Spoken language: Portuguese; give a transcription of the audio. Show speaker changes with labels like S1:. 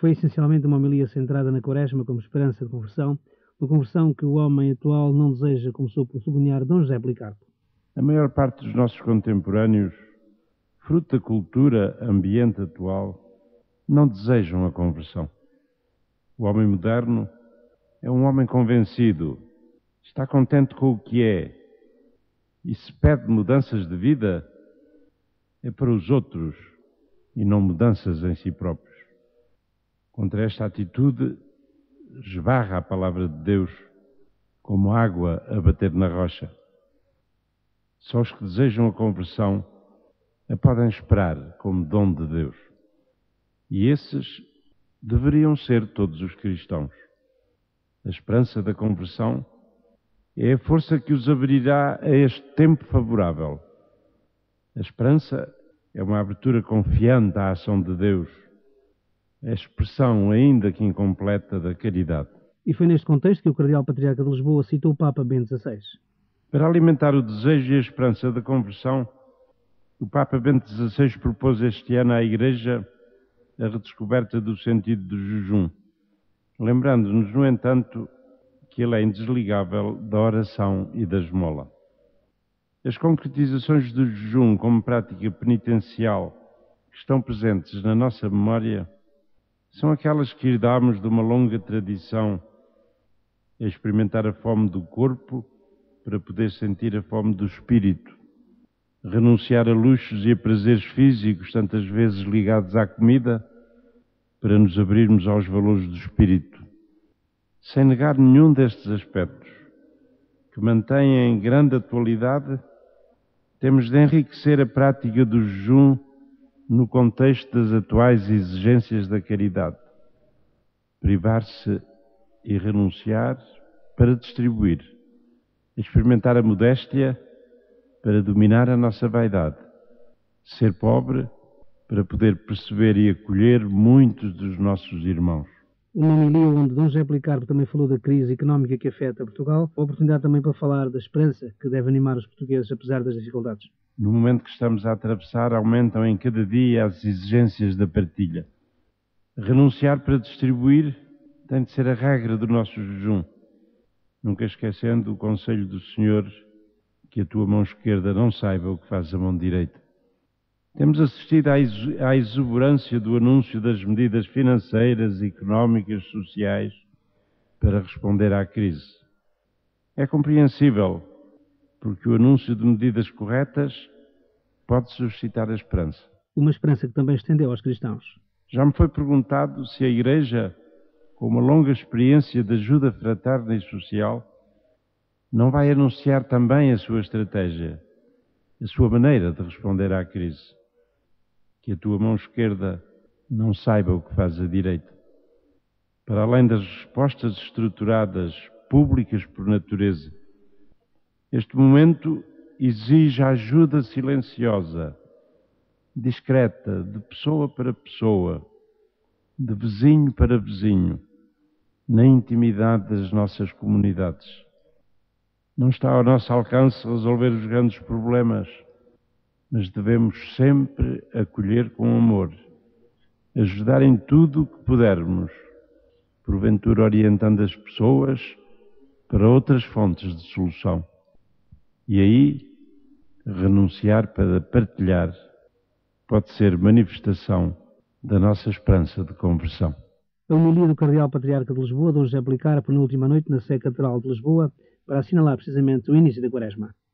S1: Foi essencialmente uma homilia centrada na Quaresma como esperança de conversão, uma conversão que o homem atual não deseja, começou por sublinhar Dom José Policarpo.
S2: A maior parte dos nossos contemporâneos, fruto da cultura ambiente atual, não desejam a conversão. O homem moderno é um homem convencido, está contente com o que é, e se pede mudanças de vida, é para os outros e não mudanças em si próprios. Contra esta atitude, esbarra a palavra de Deus como água a bater na rocha. Só os que desejam a conversão a podem esperar como dom de Deus. E esses deveriam ser todos os cristãos. A esperança da conversão é a força que os abrirá a este tempo favorável. A esperança é uma abertura confiante à ação de Deus, a expressão, ainda que incompleta, da caridade.
S1: E foi neste contexto que o Cardeal Patriarca de Lisboa citou o Papa Bento XVI.
S2: Para alimentar o desejo e a esperança da conversão, o Papa Bento XVI propôs este ano à Igreja a redescoberta do sentido do jejum, lembrando-nos, no entanto, que ele é indesligável da oração e da esmola. As concretizações do jejum como prática penitencial que estão presentes na nossa memória são aquelas que herdamos de uma longa tradição a experimentar a fome do corpo para poder sentir a fome do espírito, renunciar a luxos e a prazeres físicos tantas vezes ligados à comida para nos abrirmos aos valores do espírito, sem negar nenhum destes aspectos, que mantêm em grande atualidade. Temos de enriquecer a prática do jejum no contexto das atuais exigências da caridade. Privar-se e renunciar para distribuir. Experimentar a modéstia para dominar a nossa vaidade. Ser pobre para poder perceber e acolher muitos dos nossos irmãos.
S1: Uma homilia onde Dom José Policarpo também falou da crise económica que afeta Portugal, a oportunidade também para falar da esperança que deve animar os portugueses apesar das dificuldades.
S2: No momento que estamos a atravessar, aumentam em cada dia as exigências da partilha. Renunciar para distribuir tem de ser a regra do nosso jejum, nunca esquecendo o conselho do Senhor que a tua mão esquerda não saiba o que faz a mão direita. Temos assistido à exuberância do anúncio das medidas financeiras, económicas, sociais para responder à crise. É compreensível, porque o anúncio de medidas corretas pode suscitar a esperança.
S1: Uma esperança que também estendeu aos cristãos.
S2: Já me foi perguntado se a Igreja, com uma longa experiência de ajuda fraterna e social, não vai anunciar também a sua estratégia, a sua maneira de responder à crise. Que a tua mão esquerda não saiba o que faz a direita. Para além das respostas estruturadas, públicas por natureza, este momento exige a ajuda silenciosa, discreta, de pessoa para pessoa, de vizinho para vizinho, na intimidade das nossas comunidades. Não está ao nosso alcance resolver os grandes problemas, mas devemos sempre acolher com amor, ajudar em tudo o que pudermos, porventura orientando as pessoas para outras fontes de solução. E aí, renunciar para partilhar pode ser manifestação da nossa esperança de conversão.
S1: A homilia do Cardeal Patriarca de Lisboa, Dom José Policarpo, na última noite na Sé Catedral de Lisboa, para assinalar precisamente o início da Quaresma.